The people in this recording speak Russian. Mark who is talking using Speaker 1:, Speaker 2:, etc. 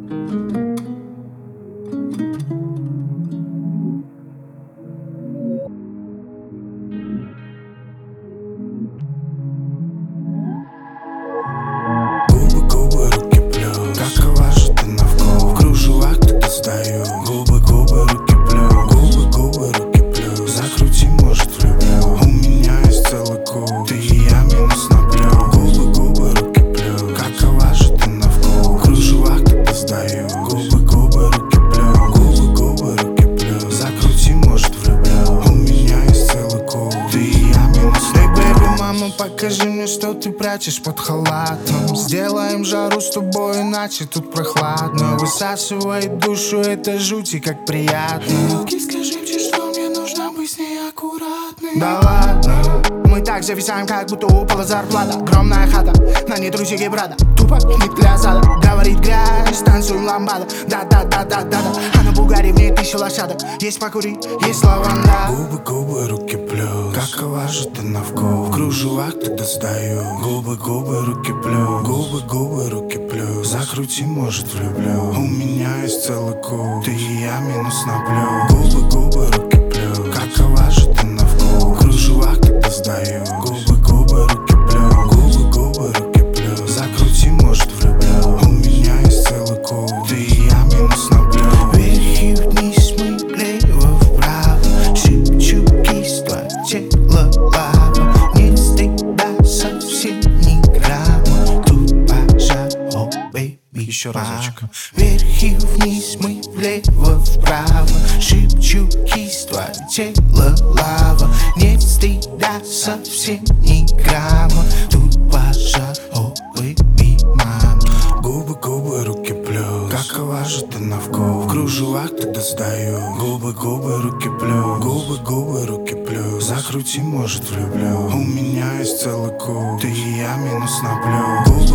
Speaker 1: Губы, руки плюс. Какова же ты на вкус? В кружевах кто-то сдаю. Губы, руки плюс. Губы, руки плюс. Закрути, может, влюблю. У меня есть целый куб. Ты и я минус на плюс. Губы, руки плюс. Какова же ты на вкус? В кружевах кто-то сдаю. Губы, руки плюс. Губы, руки плюс. Закрути, может, влюблю. У меня есть целый куб. Ты и я минус на плюс. Бэйби, мама, покажи мне, что ты прячешь под халатом. Сделаем жару с тобой, иначе тут прохладно. Высасывает душу, это жути как приятно. Руки, скажи мне, что мне нужно быть с ней аккуратной. Да ладно, мы так зависаем, как будто упала зарплата. Огромная хата, на ней друзья и брата. Тупо не для зада. Говорит грязь, танцуем ламбада. Да-да-да-да-да-да. А на Бугаре в ней 1000 лошадок. Есть покурить, есть лаванда. Губы, руки плюс. Какова же ты на вкус? В кружевах тогда сдаю. Губы, руки плюс. Губы, руки плюс. Закрути, может, влюблю. У меня есть целый куб. Ты и я минус на плюс. Губы, руки плюс. Какова же ты на вкус? В кружевах тогда сдаю. Губы, руки плюс. Губы, руки плюс. Закрути, может, влюблю. У меня есть целый куб. Ты и я минус на плюс. Вверх и вниз, мы влево-вправо. Шепчу кисть, твое тело лава. Нет стыда, совсем ни грамма. Тут пожар, бэйби. Еще разочек. Вверх и вниз, мы влево-вправо. Шепчу кисть, твое тело лава. Нет стыда, совсем ни грамма. Тут пожар, бэйби, мама. Губы, руки плюс. Какова же ты на вкус? В кружевах тогда сдаю. Губы, руки плюс. Губы, руки плюс. Закрути, может, влюблю. У меня есть целый куб. Ты и я минус на плюс.